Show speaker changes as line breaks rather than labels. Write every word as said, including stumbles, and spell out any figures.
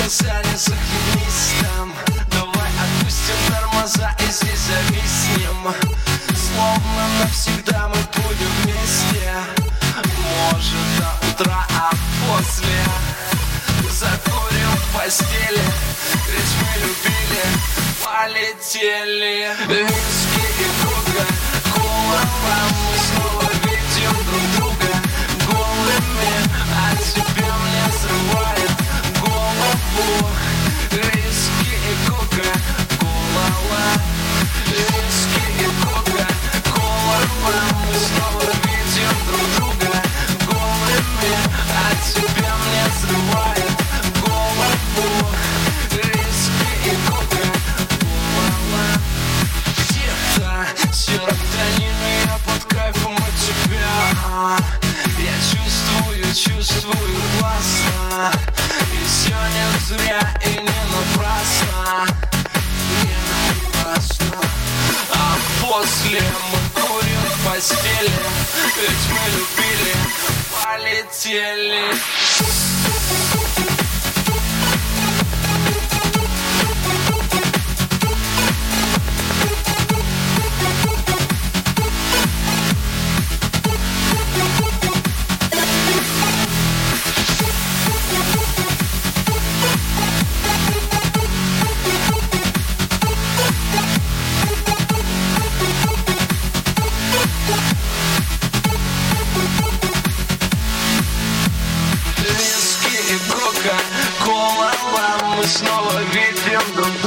не захлебнись там. Давай отпустим тормоза и здесь зависнем. Словно навсегда мы будем вместе. Может до утра, а после закурим в постели. Ведь мы любили, полетели. Виски и кока-кола, мы снова видим друг друга голыми, а тебе мне срывает голову. Виски и кока-кола, виски и кока-кола, мы снова видим друг друга голыми, а тебе мне срывает голову. Виски и кока-кола. Где-то серотонин, я под кайфом от тебя. Я чувствую, чувствую классно. И все не зря и не напрасно. Не напрасно. А после мы курим в постели. Ведь мы любили, полетели. Кока-кола, мы снова видим друг друга.